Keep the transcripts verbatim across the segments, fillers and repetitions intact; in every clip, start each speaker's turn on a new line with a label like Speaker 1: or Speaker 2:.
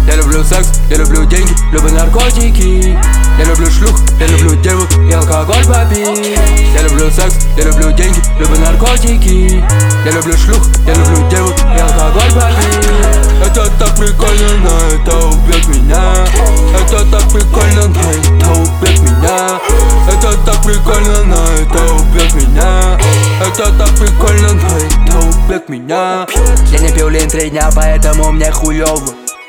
Speaker 1: Я люблю секс, я люблю деньги, люблю наркотики. Я люблю шлюх, я люблю девок и алкоголь попить. Я люблю секс, я люблю деньги, люблю наркотики. Я люблю шлюх, я люблю девок и алкоголь попить. Это так прикольно, но это убьет меня. Это так прикольно, но это убьет меня. Это так прикольно, но это убьет меня. Это так прикольно, но это убьет меня. Я не пил лень три дня, поэтому мне хуёво.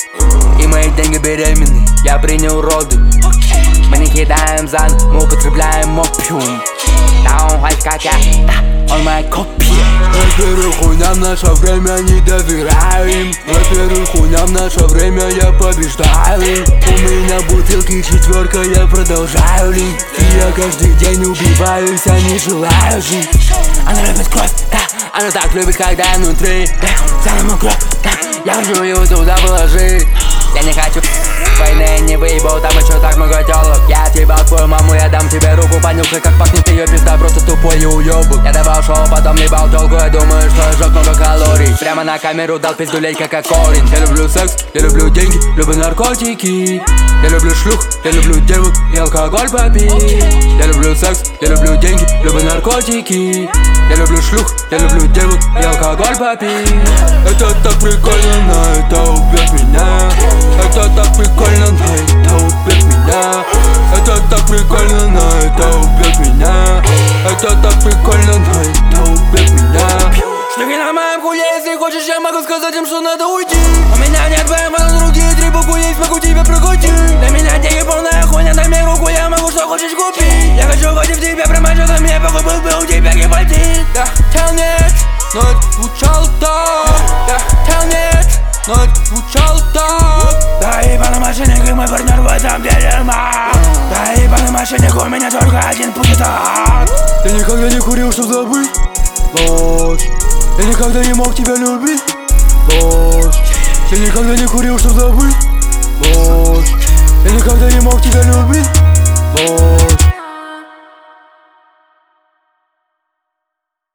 Speaker 1: И мои деньги беременны, я принял роды. Мы не кидаем зан, мы употребляем опиум. Да он хоть как я, да, он моя копия. Во-первых, хуйням наше время не доверяем. Во-первых, хуйням наше время я побеждаю. У меня бутылки четверка, я продолжаю лить. И я каждый день убиваюсь, а не желаю жить. Она любит кровь, да, она так любит, когда я внутри. Самому кровь, да, я жую туда положить. Я не хочу войны, не выебал, там еще так много телок. Я отъебал твою маму, я дам тебе руку. Понюхай, как пахнет ее пизда, просто тупой и уёбок. Я давал шоу, потом ебал телку, я думаю, что я жёг много калорий. Прямо на камеру дал пиздулей, как аккорин. Я люблю секс, я люблю деньги, люблю наркотики. Я люблю шлюх, я люблю девок и алкоголь попить. Я люблю секс, я люблю деньги, люблю наркотики. Я люблю шлюх, я люблю девок и алкоголь попить. Это так прикольно, но это убьет меня. Это так прикольно, но это убьет меня. Это так прикольно, но это убьет меня. Это так прикольно, но это убьет меня. Шлюхи на моем хуе, если хочешь, я могу сказать им, что надо уйти. У меня нет БМВ, но другие три буквы есть, могу тебя прокрутить. Для меня деньги полная хуйня, дай мне руку, я могу что хочешь купить. Я хочу хоть в тебя, прямо что за меня, похуй был бы у тебя гепатит. Да, тел нет, но это звучало так. Да, тел нет, но это звучало так. Да, ебаный мошенник и мой партнер в этом деле маг. Да, ебаный мошенник, у меня только один путь, это ад. Я никогда не курил, чтоб забыть ложь. Я никогда не мог тебя любить ложь. Я никогда не курил, чтоб забыть ложь. Я никогда не мог тебя любить ложь.